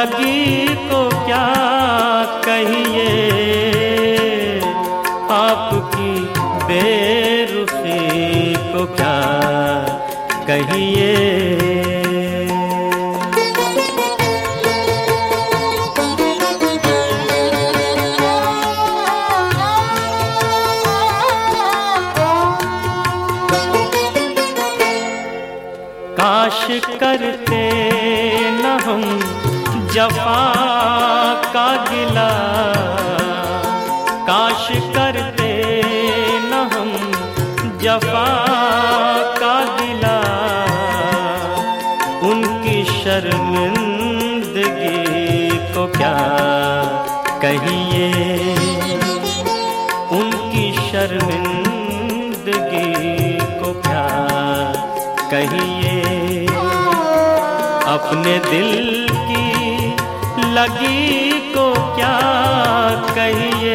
लगी को क्या कहिए, आपकी बेरुखी को क्या कहिए। काश करते न हम जफा का गिला, काश करते न हम जफा का गिला, उनकी शर्मिंदगी को क्या कहिए, उनकी शर्मिंदगी को क्या कहिए। अपने दिल की लगी को क्या कहिए,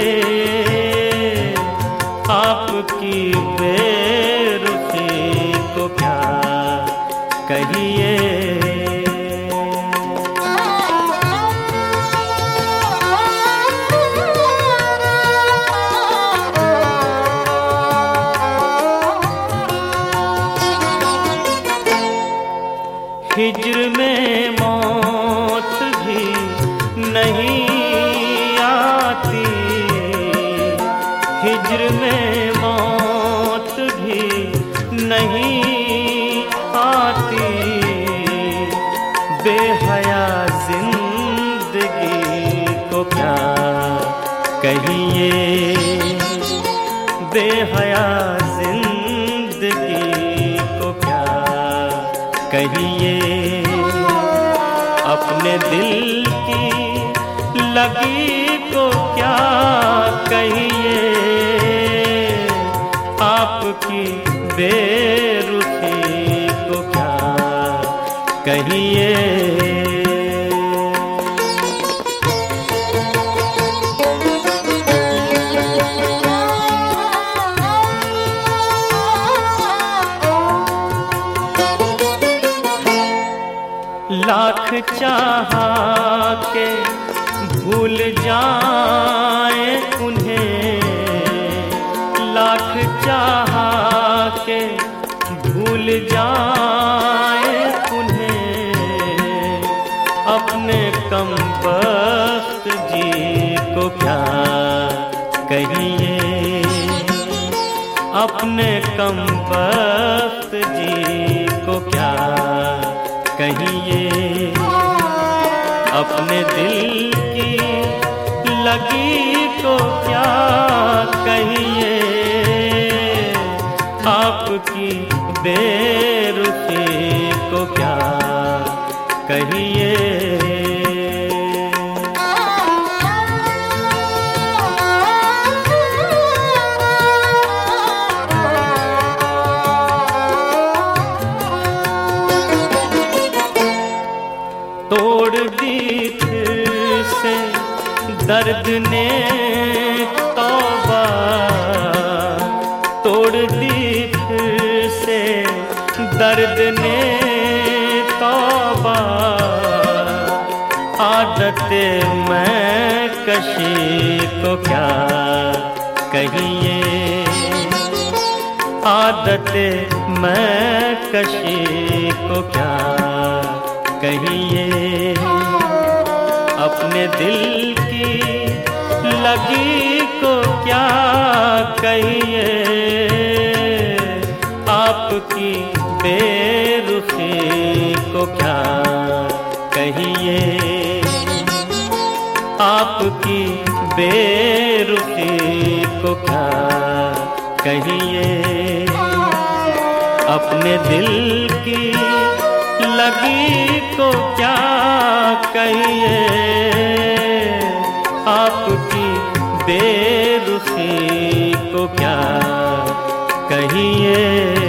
आपकी बेरुखी को क्या कहिए। हिज्र में मौत भी नहीं आती, हिज्र में मौत भी नहीं आती, बेहया जिंदगी को क्या कहिए, बेहया जिंदगी को क्या कहिए। अपने दिल की लगी को क्या कहिए, आपकी बेरुखी को क्या कहिए। लाख चाहा के भूल जाए उन्हें, लाख चाहा के भूल जाए उन्हें, अपने कमबख्त जी को क्या कहिए, अपने कमबख्त जी को क्या कहिए। अपने दिल की लगी को क्या कहिए, आपकी बेरुखी को क्या कहिए। तोड़ दी फिर से दर्द ने तौबा, तोड़ दी फिर से दर्द ने तौबा, आदत मैं कशी को क्या कहिए, आदत मैं कशी को क्या कहिए। अपने दिल की लगी को क्या कहिए, आपकी बेरुखी को क्या कहिए, आपकी बेरुखी को क्या कहिए। अपने दिल की लगी को क्या कहिए, आपकी बेरुखी को क्या कहिए।